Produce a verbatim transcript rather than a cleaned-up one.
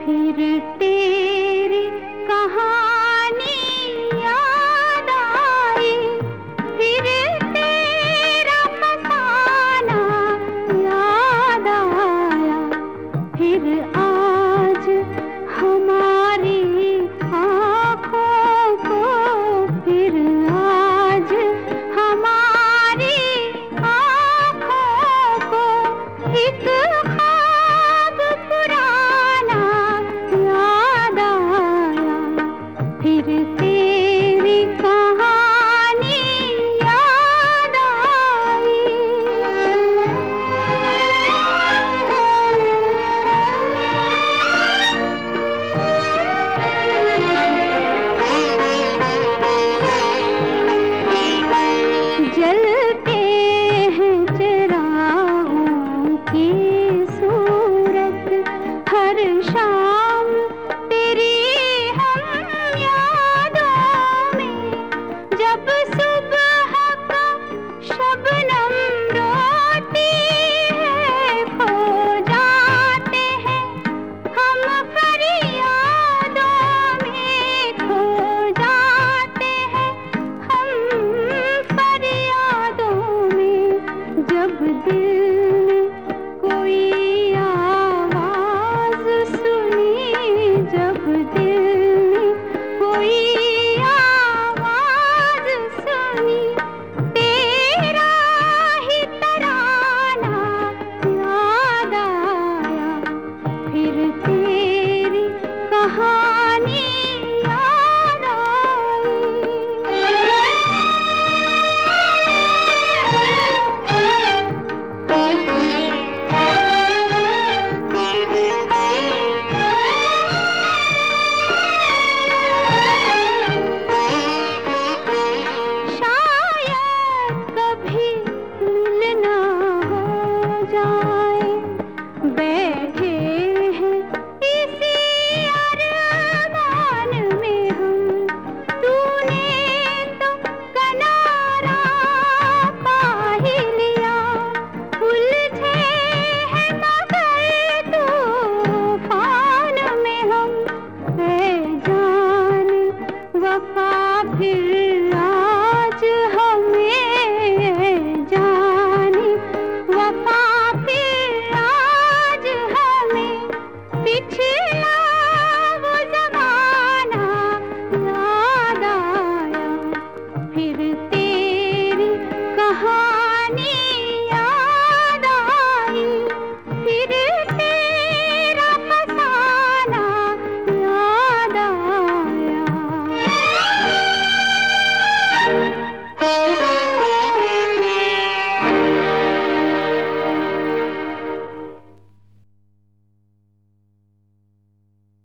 फिर तेरी कहानी याद आई, फिर तेरा फसाना याद आया। फिर आज हमारी आँखों को, फिर आज हमारी आँखों को एक ख्वाब पुराना याद आया। फिर तेरी कहानी याद आई। जलते हैं चिरागों की सूरत, हर शाम तेरी हम यादों में। जब सुबह का शबनम रोती है, खो जाते हैं हम फरियादों में, खो जाते हैं हम फरियादों में। जब दिल ने कोई आवाज सुनी, जब दिल ने कोई आवाज सुनी, तेरा ही तराना याद आया। फिर तेरी कहानी याद शायद कभी मिलना हो जाए, बैठे हैं इसी अरमान में हम। तूने तो किनारा पा ही लिया, उलझे हैं मगर तूफान में हम। ऐ जान वफा फिर आज हमें, ऐ जान वफा फिर आज हमें पिछला